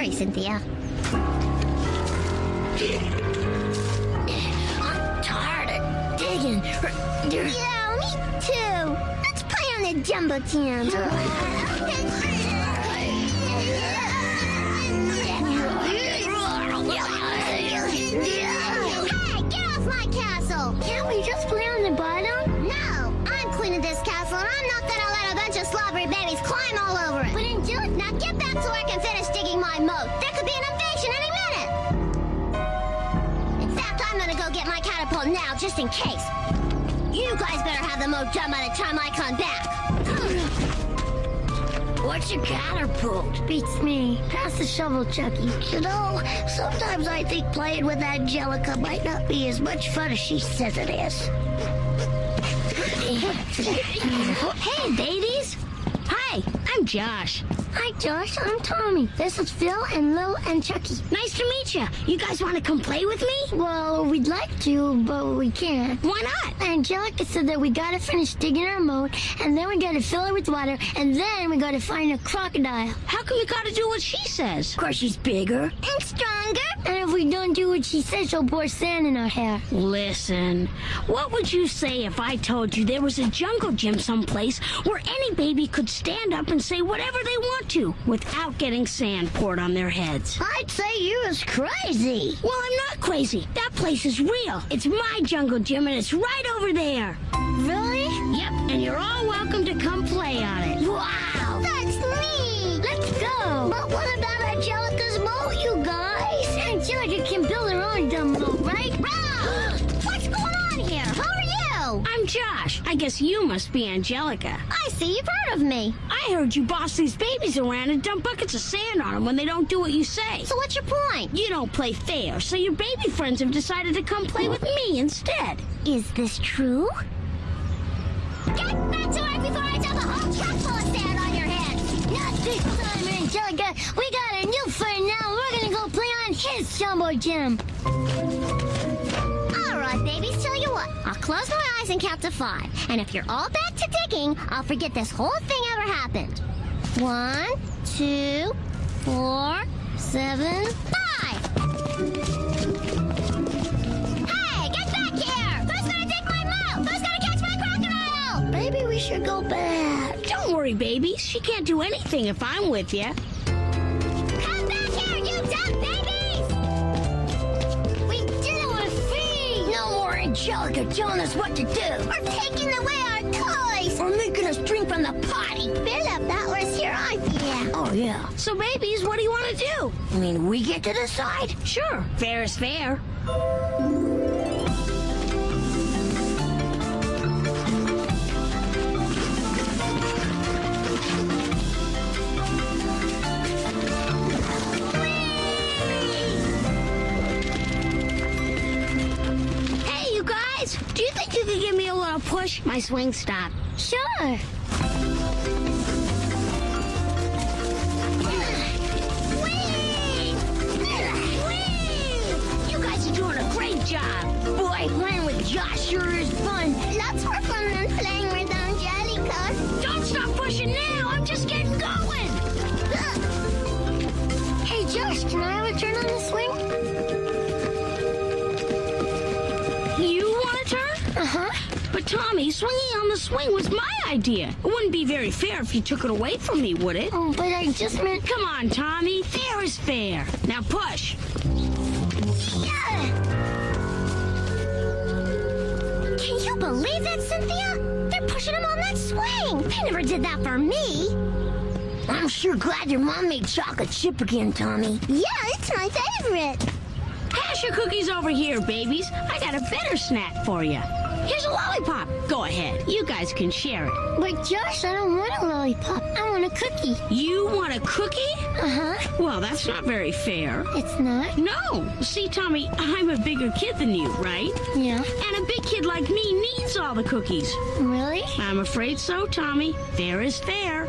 Sorry, Cynthia. I'm tired of digging. Yeah, me too. Let's play on the Jumbo Jam. Hey, get off my castle! Can't we just play on the bottom? No, I'm queen of this castle, and I'm not gonna let a bunch of slobbery babies climb all over it. But Angelica, now get back to work and finish digging my moat. There could be an invasion any minute. In fact, I'm gonna go get my catapult now, just in case. You guys better have the moat done by the time I come back. What's your catapult? Beats me. Pass the shovel, Chucky. You know, sometimes I think playing with Angelica might not be as much fun as she says it is. Hey, babies. Hi, I'm Josh. Hi, Josh. I'm Tommy. This is Phil and Lil and Chucky. Nice to meet you. You guys want to come play with me? Well, we'd like to, but we can't. Why not? Angelica said that we gotta finish digging our moat, and then we gotta fill it with water, and then we gotta find a crocodile. How come we gotta do what she says? Of course, she's bigger and stronger. And if we don't do what she says, she'll pour sand in our hair. Listen, what would you say if I told you there was a jungle gym someplace where any baby could stand up and say whatever they want to without getting sand poured on their heads? I'd say you was crazy. Well, I'm not crazy. That place is real. It's my jungle gym, and it's right over there. Really? Yep, and you're all welcome to come play on it. Wow! That's neat! Let's go! But what about Angelica's moat, you guys? Angelica can build her own dumb moat, right? What's going on here? Who are you? I'm Josh. I guess you must be Angelica. I see you've heard of me. I heard you boss these babies around and dump buckets of sand on them when they don't do what you say. So what's your point? You don't play fair, so your baby friends have decided to come play with me instead. Is this true? Get back to work before I dump a whole truck full of sand on your head! Not this time, Angelica! We got a new friend now! We're gonna go play on his Jumbo Gym! Alright, babies, tell you what. I'll close my eyes and count to 5. And if you're all back to digging, I'll forget this whole thing ever happened. 1, 2, 4, 7, 5! Maybe we should go back. Don't worry, baby. She can't do anything if I'm with you. Come back here, you dumb babies! We did it with free! No more Angelica telling us what to do. Or taking away our toys. Or making us drink from the potty. Philip, that was your idea. Oh, yeah. So, babies, what do you want to do? I mean, we get to decide? Sure. Fair is fair. Do you think you could give me a little push? My swing stopped. Sure. You guys are doing a great job. Boy, playing with Josh sure is fun. Lots more fun than playing with Angelica. Don't stop pushing now. I'm just getting going. Hey, Josh, can I have a turn on the swing? Uh-huh. But Tommy, swinging on the swing was my idea. It wouldn't be very fair if you took it away from me, would it? Oh, but I just meant... Come on, Tommy. Fair is fair. Now push. Yeah. Can you believe that, Cynthia? They're pushing him on that swing. They never did that for me. I'm sure glad your mom made chocolate chip again, Tommy. Yeah, it's my favorite. Pass your cookies over here, babies. I got a better snack for you. Here's a lollipop. Go ahead. You guys can share it. But Josh, I don't want a lollipop. I want a cookie. You want a cookie? Uh-huh. Well, that's not very fair. It's not? No. See, Tommy, I'm a bigger kid than you, right? Yeah. And a big kid like me needs all the cookies. Really? I'm afraid so, Tommy. Fair is fair.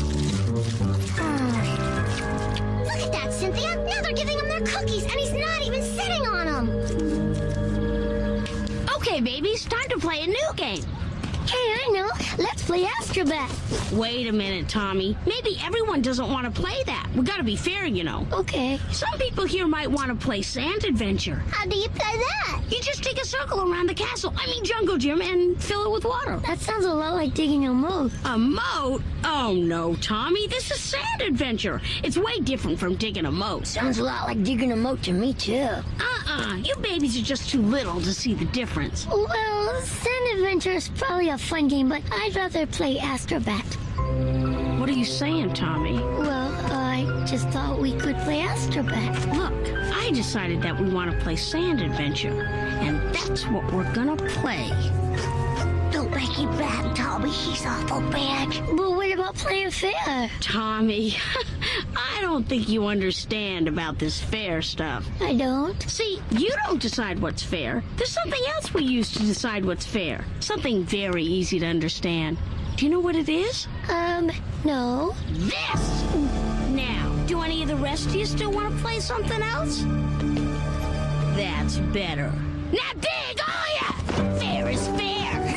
Look at that, Cynthia. Now they're giving him their cookies, and he's not even sitting on them. Okay, babies, time to play a new game. Hey, I know. Let's play Astrobat. Wait a minute, Tommy. Maybe everyone doesn't want to play that. We gotta be fair, you know. Okay. Some people here might want to play Sand Adventure. How do you play that? You just take a circle around the castle, jungle gym, and fill it with water. That sounds a lot like digging a moat. A moat? Oh, no, Tommy. This is Sand Adventure. It's way different from digging a moat. Sounds a lot like digging a moat to me, too. You babies are just too little to see the difference. Well, Sand Adventure is probably a fun game, but I'd rather play Astrobat. What are you saying, Tommy? Well, I just thought we could play Astrobat. Look, I decided that we want to play Sand Adventure, and that's what we're gonna play. Don't make it bad, Tommy. He's awful bad. But what about playing fair? Tommy, I don't think you understand about this fair stuff. I don't. See, you don't decide what's fair. There's something else we use to decide what's fair. Something very easy to understand. Do you know what it is? No. This! Now, do any of the rest of you still want to play something else? That's better. Now dig, all ya! Fair is fair!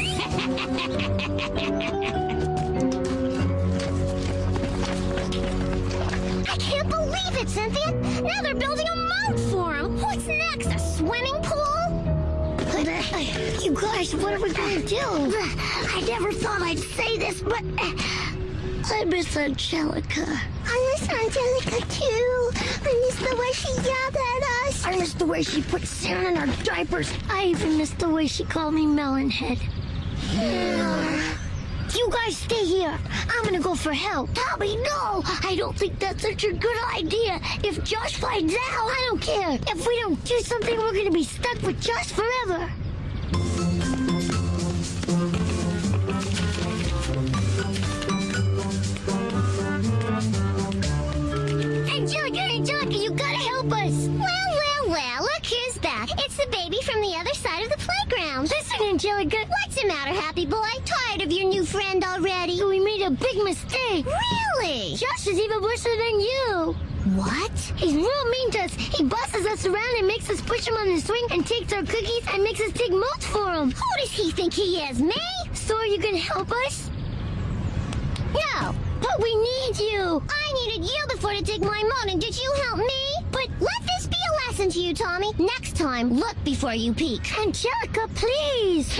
I can't believe it, Cynthia! Now they're building a moat for him! What's next, a swimming pool? You guys, what are we going to do? I never thought I'd say this, but I miss Angelica. I miss Angelica, too. I miss the way she yelled at us. I miss the way she put sand in our diapers. I even miss the way she called me Melonhead. You guys stay here. I'm gonna go for help. Tommy, no! I don't think that's such a good idea. If Josh finds out, I don't care. If we don't do something, we're gonna be stuck with Josh forever. Angelica, you gotta help us. Well, look who's back. It's the baby from the other side of the playground. Listen, Angelica. What's the matter, happy boy? Tired of your new friend already? We made a big mistake. Really? Josh is even worse than you. What? He's real mean to us. He bosses us around and makes us push him on the swing and takes our cookies and makes us dig moats for him. Who does he think he is, me? So are you gonna help us? No, but we need you. I needed you before to dig my moat, and did you help me? But let this be a lesson to you, Tommy. Next time, look before you peek. Angelica, please.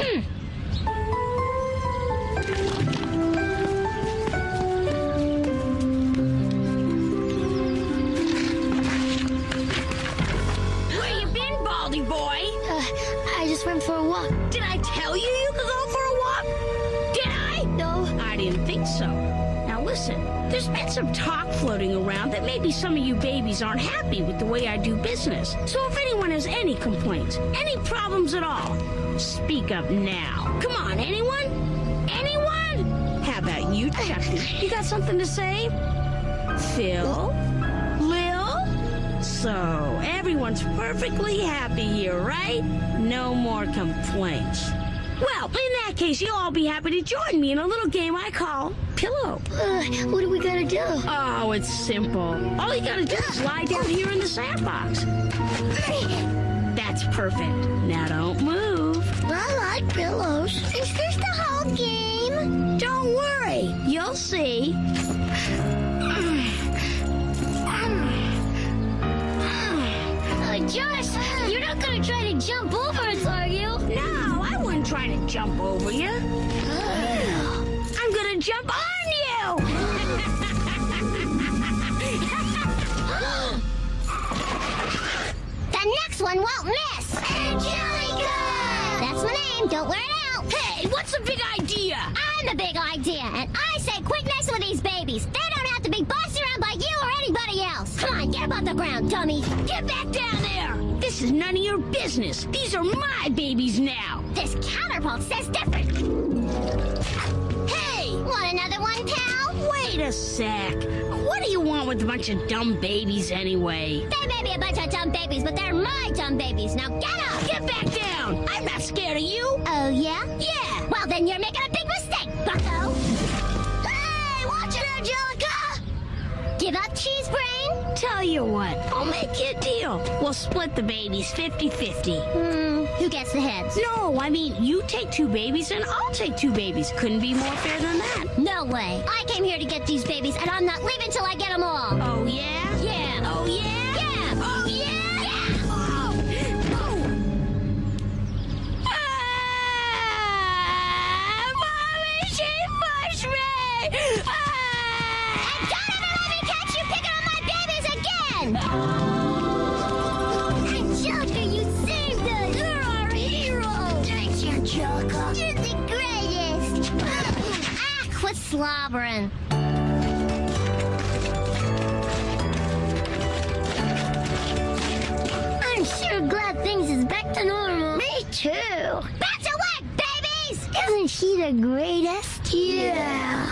Where you been, Baldy boy? I just went for a walk. Did I tell you could go for a walk? Did I? No. I didn't think so. Now listen, there's been some talk floating around that maybe some of you babies aren't happy with the way I do business. So if anyone has any complaints, any problems at all, speak up now. Come on, anyone? Anyone? How about you, Chucky? You got something to say? Phil? Lil? So, everyone's perfectly happy here, right? No more complaints. Well, in that case, you'll all be happy to join me in a little game I call Pillow. What do we gotta do? Oh, it's simple. All you gotta do is lie down here in the sandbox. That's perfect. Now don't move. I like pillows. Is this the whole game? Don't worry. You'll see. Josh, you're not gonna try to jump over us, are you? No, I wouldn't try to jump over you. I'm gonna jump on you! The next one won't miss! Angelica! That's my name, don't wear it out! Hey, what's the big idea? I'm the big idea, and I say quit messing with these babies. They don't have to be bossed around by you or anybody else. Come on, get above the ground, dummy. Get back down there! This is none of your business. These are my babies now. This counterpult says different. Hey! Want another one, pal? Wait a sec. What do you want with a bunch of dumb babies anyway? They may be a bunch of dumb babies, but they're my dumb babies. Now get up! Get back down! I'm not scared of you. Oh, yeah? Yeah! Well, then you're making a big mistake, bucko. Hey, watch it, Angelica! Give up, cheese brain? Tell tell you what. I'll make you a deal. We'll split the babies 50-50. Who gets the heads? No, I mean, you take 2 babies and I'll take 2 babies. Couldn't be more fair than that. No way. I came here to get these babies, and I'm not leaving till I get them all. Oh, yeah? Yeah. Oh, yeah? Yeah. Oh, yeah? Yeah. Oh! Oh! Mommy, she pushed me! And don't ever let me catch you picking on my babies again! Angelica, you saved us! You're our hero! Thanks, Angelica. You're the greatest! Quit slobbering. I'm sure glad things is back to normal. Me too. Back to work, babies! Isn't she the greatest? Yeah.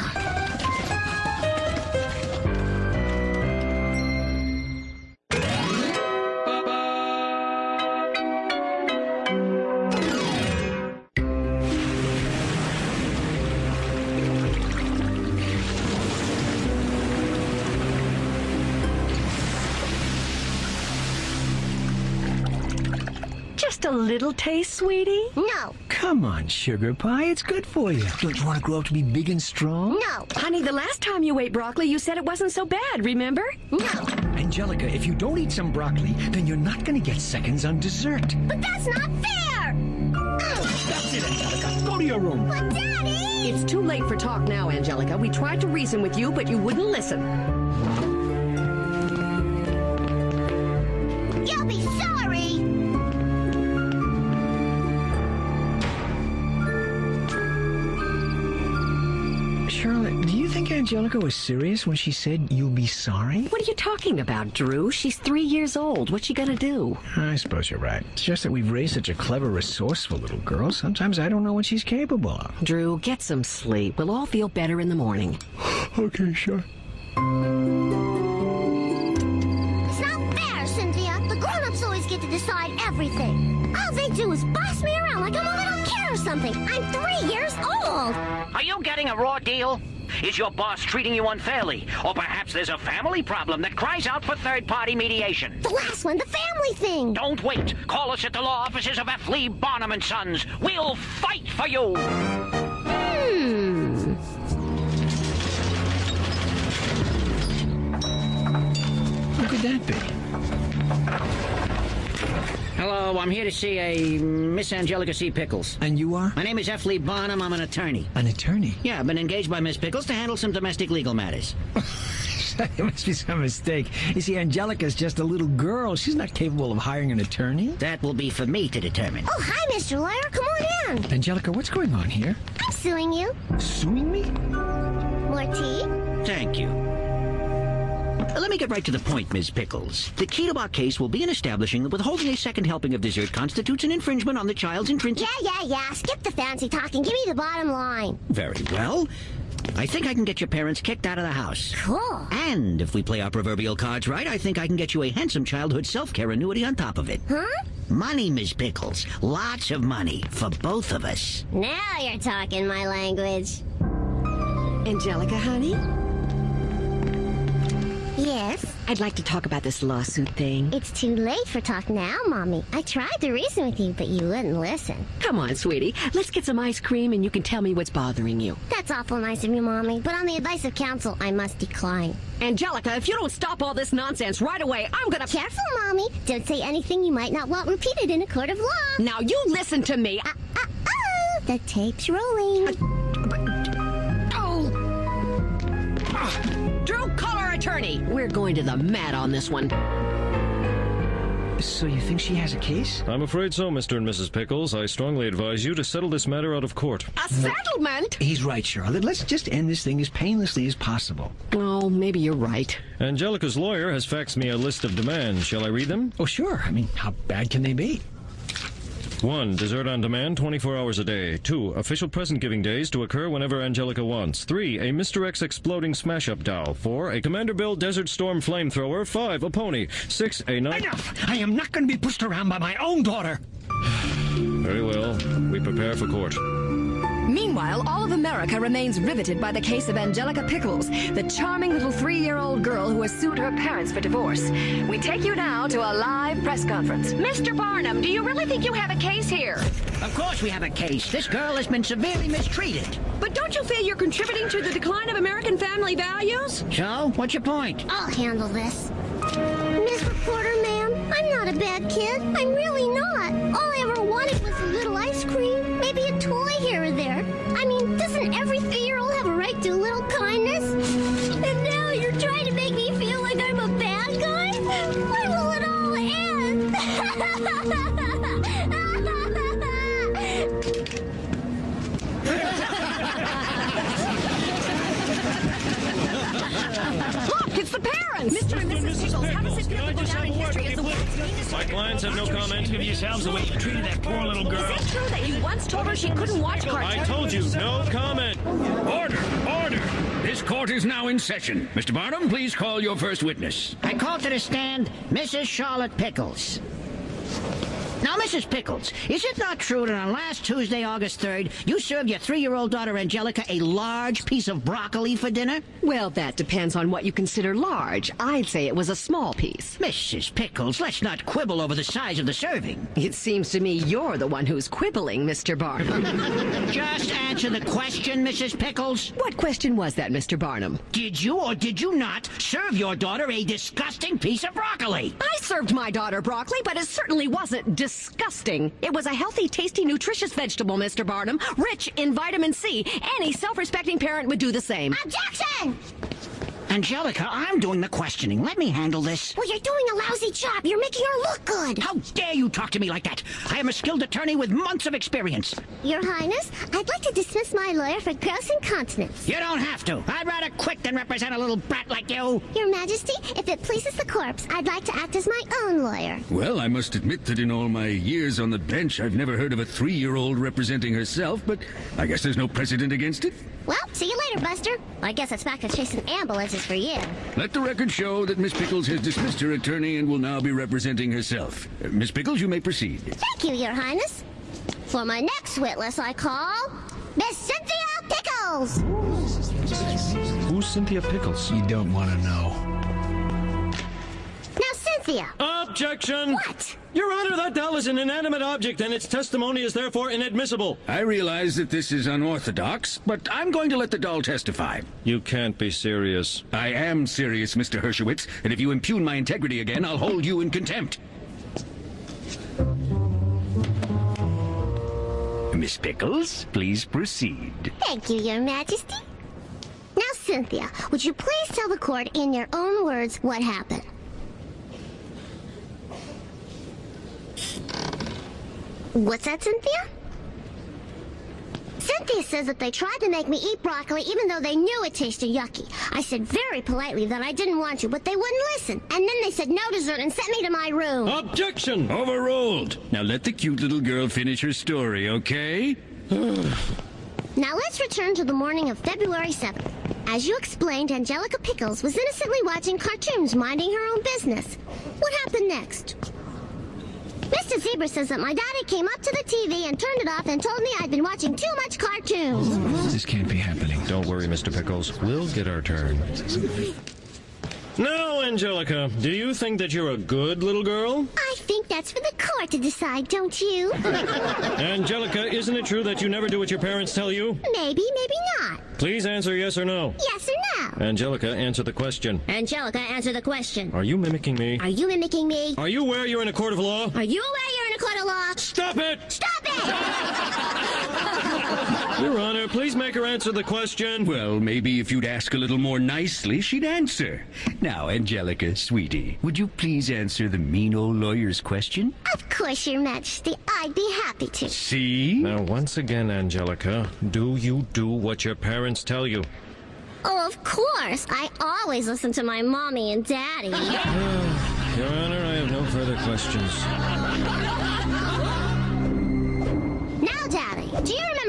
Just a little taste, sweetie? No. Come on, sugar pie. It's good for you. Don't you want to grow up to be big and strong? No. Honey, the last time you ate broccoli, you said it wasn't so bad, remember? No. Angelica, if you don't eat some broccoli, then you're not going to get seconds on dessert. But that's not fair! That's it, Angelica. Go to your room. But Daddy! It's too late for talk now, Angelica. We tried to reason with you, but you wouldn't listen. You'll be sorry! Charlotte, do you think Angelica was serious when she said you'll be sorry? What are you talking about, Drew? She's 3 years old. What's she gonna do? I suppose you're right. It's just that we've raised such a clever, resourceful little girl. Sometimes I don't know what she's capable of. Drew, get some sleep. We'll all feel better in the morning. Okay, sure. It's not fair, Cynthia. The grown-ups always get to decide everything. All they do is boss me around like I'm a little kid or something. I'm 3 years old. Are you getting a raw deal? Is your boss treating you unfairly? Or perhaps there's a family problem that cries out for third-party mediation? The last one, the family thing. Don't wait. Call us at the law offices of F. Lee Barnum and Sons. We'll fight for you. Who could that be? Hello, I'm here to see a Miss Angelica C. Pickles. And you are? My name is F. Lee Barnum. I'm an attorney. An attorney? Yeah, I've been engaged by Miss Pickles to handle some domestic legal matters. There must be some mistake. You see, Angelica's just a little girl. She's not capable of hiring an attorney. That will be for me to determine. Oh, hi, Mr. Lawyer. Come on in. Angelica, what's going on here? I'm suing you. Suing me? More tea? Thank you. Let me get right to the point, Ms. Pickles. The key to our case will be in establishing that withholding a second helping of dessert constitutes an infringement on the child's intrinsic... Yeah. Skip the fancy talking. Give me the bottom line. Very well. I think I can get your parents kicked out of the house. Cool. And if we play our proverbial cards right, I think I can get you a handsome childhood self-care annuity on top of it. Huh? Money, Ms. Pickles. Lots of money for both of us. Now you're talking my language. Angelica, honey? Yes? I'd like to talk about this lawsuit thing. It's too late for talk now, Mommy. I tried to reason with you, but you wouldn't listen. Come on, sweetie. Let's get some ice cream and you can tell me what's bothering you. That's awful nice of you, Mommy, but on the advice of counsel, I must decline. Angelica, if you don't stop all this nonsense right away, I'm gonna... Careful, Mommy. Don't say anything you might not want repeated in a court of law. Now you listen to me. The tape's rolling. Drew, call our attorney. We're going to the mat on this one. So you think she has a case? I'm afraid so, Mr. and Mrs. Pickles. I strongly advise you to settle this matter out of court. A settlement? He's right, Charlotte. Let's just end this thing as painlessly as possible. Oh, maybe you're right. Angelica's lawyer has faxed me a list of demands. Shall I read them? Oh, sure. I mean, how bad can they be? 1. Dessert on demand 24 hours a day. 2. Official present-giving days to occur whenever Angelica wants. 3. A Mr. X exploding smash-up doll. 4. A Commander Bill Desert Storm flamethrower. 5. A pony. 6. A night... Enough! I am not going to be pushed around by my own daughter. Very well. We prepare for court. Meanwhile, all of America remains riveted by the case of Angelica Pickles, the charming little 3-year-old girl who has sued her parents for divorce. We take you now to a live press conference. Mr. Barnum, do you really think you have a case here? Of course we have a case. This girl has been severely mistreated. But don't you feel you're contributing to the decline of American family values? So, what's your point? I'll handle this. Miss Reporter, ma'am, I'm not a bad kid. I'm really not. All I ever wanted was a little ice cream, maybe a toy here or there. I mean, doesn't every 3-year-old have a right to a little kindness? And now you're trying to make me feel like I'm a bad guy? When will it all end? Look, it's the parents! Mr. and Mrs. Pickles, how does it feel to go down in history as the world's meanest... My clients have no comment. Give yourselves the way you treated that poor little girl. Is it true that you once told her she couldn't watch cartoons? I told you, no comment. Order! Order! This court is now in session. Mr. Barnum, please call your first witness. I call to the stand Mrs. Charlotte Pickles. Now, Mrs. Pickles, is it not true that on last Tuesday, August 3rd, you served your 3-year-old daughter Angelica a large piece of broccoli for dinner? Well, that depends on what you consider large. I'd say it was a small piece. Mrs. Pickles, let's not quibble over the size of the serving. It seems to me you're the one who's quibbling, Mr. Barnum. Just answer the question, Mrs. Pickles. What question was that, Mr. Barnum? Did you or did you not serve your daughter a disgusting piece of broccoli? I served my daughter broccoli, but it certainly wasn't disgusting. It was a healthy, tasty, nutritious vegetable, Mr. Barnum, rich in vitamin C. Any self-respecting parent would do the same. Objection! Angelica, I'm doing the questioning. Let me handle this. Well, you're doing a lousy job. You're making her look good. How dare you talk to me like that? I am a skilled attorney with months of experience. Your Highness, I'd like to dismiss my lawyer for gross incontinence. You don't have to. I'd rather quit than represent a little brat like you. Your Majesty, if it pleases the corpse, I'd like to act as my own lawyer. Well, I must admit that in all my years on the bench, I've never heard of a 3-year-old representing herself, but I guess there's no precedent against it. Well, see you later, Buster. I guess it's back to chasing ambulances for you. Let the record show that Miss Pickles has dismissed her attorney and will now be representing herself. Miss Pickles, you may proceed. Thank you, Your Highness. For my next witness, I call Miss Cynthia Pickles. Who's Cynthia Pickles? You don't want to know. Now, Cynthia. Objection! What? Your Honor, that doll is an inanimate object, and its testimony is therefore inadmissible. I realize that this is unorthodox, but I'm going to let the doll testify. You can't be serious. I am serious, Mr. Hershowitz, and if you impugn my integrity again, I'll hold you in contempt. Miss Pickles, please proceed. Thank you, Your Majesty. Now, Cynthia, would you please tell the court in your own words what happened? What's that, Cynthia? Cynthia says that they tried to make me eat broccoli even though they knew it tasted yucky. I said very politely that I didn't want to, but they wouldn't listen. And then they said no dessert and sent me to my room. Objection! Overruled. Now let the cute little girl finish her story, okay? Now let's return to the morning of February 7th. As you explained, Angelica Pickles was innocently watching cartoons, minding her own business. What happened next? Mr. Zebra says that my daddy came up to the TV and turned it off and told me I'd been watching too much cartoons. This can't be happening. Don't worry, Mr. Pickles. We'll get our turn. Now, Angelica, do you think that you're a good little girl? I think that's for the court to decide, don't you? Angelica, isn't it true that you never do what your parents tell you? Maybe, maybe not. Please answer yes or no. Yes or no? Angelica, answer the question. Angelica, answer the question. Are you mimicking me? Are you mimicking me? Are you aware you're in a court of law? Are you aware you're in a court of law? Stop it! Stop it! Your Honor, please make her answer the question. Well, maybe if you'd ask a little more nicely, she'd answer. Now, Angelica, sweetie, would you please answer the mean old lawyer's question? Of course, Your Majesty. I'd be happy to. See? Now, once again, Angelica, do you do what your parents tell you? Oh, of course. I always listen to my mommy and daddy. Your Honor, I have no further questions. Now, Daddy, do you remember last year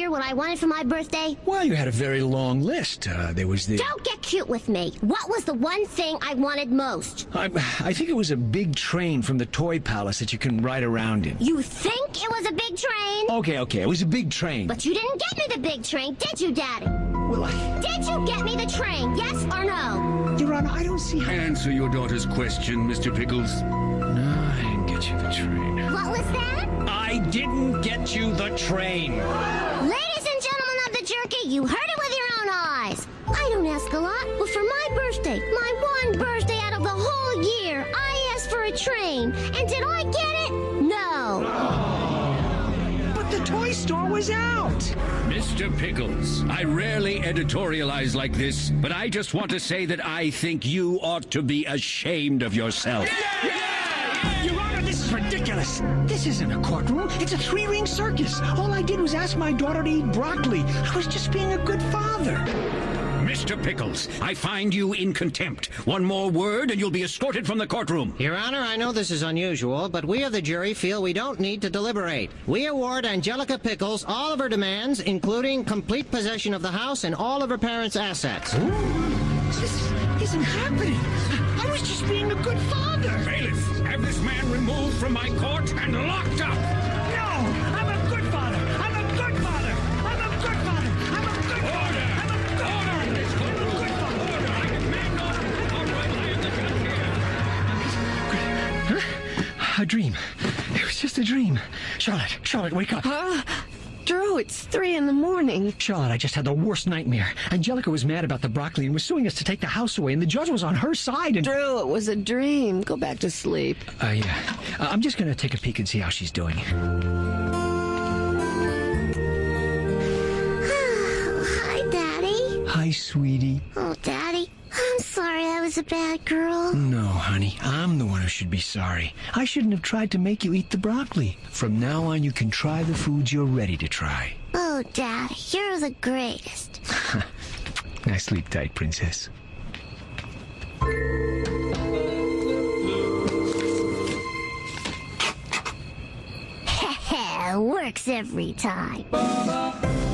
hear what I wanted for my birthday? Well, you had a very long list. There was the... Don't get cute with me. What was the one thing I wanted most? I think it was a big train from the Toy Palace that you can ride around in. You think it was a big train? Okay, it was a big train. But you didn't get me the big train, did you, Daddy? Well, Did you get me the train, yes or no? Your Honor, I don't see how... Answer your daughter's question, Mr. Pickles. No, I didn't get you the train. What was that? I didn't get you the train. Ladies and gentlemen of the jerky, you heard it with your own eyes. I don't ask a lot, but for my birthday, my one birthday out of the whole year, I asked for a train. And did I get it? No. But the toy store was out. Mr. Pickles, I rarely editorialize like this, but I just want to say that I think you ought to be ashamed of yourself. Your Honor, this is ridiculous. This isn't a courtroom. It's a three-ring circus. All I did was ask my daughter to eat broccoli. I was just being a good father. Mr. Pickles, I find you in contempt. One more word and you'll be escorted from the courtroom. Your Honor, I know this is unusual, but we of the jury feel we don't need to deliberate. We award Angelica Pickles all of her demands, including complete possession of the house and all of her parents' assets. This isn't happening. I was just being a good father. Bailiff, have this man removed from my court and locked up. No, I'm a good father. I'm a good father. I'm a good father. I'm a good father. Order! I'm a good father. Order in this courtroom! I'm a good father. Order! I demand order! All right, I am the judge here. Huh? A dream. It was just a dream. Charlotte, wake up. Drew, it's 3 in the morning. Charlotte, I just had the worst nightmare. Angelica was mad about the broccoli and was suing us to take the house away, and the judge was on her side, and... Drew, it was a dream. Go back to sleep. Yeah. I'm just gonna take a peek and see how she's doing. Hi, Daddy. Hi, sweetie. Oh, Daddy, I'm sorry I was a bad girl. No, honey, I'm the one who should be sorry. I shouldn't have tried to make you eat the broccoli. From now on, you can try the foods you're ready to try. Oh, Daddy, you're the greatest. Now sleep tight, princess. Works every time.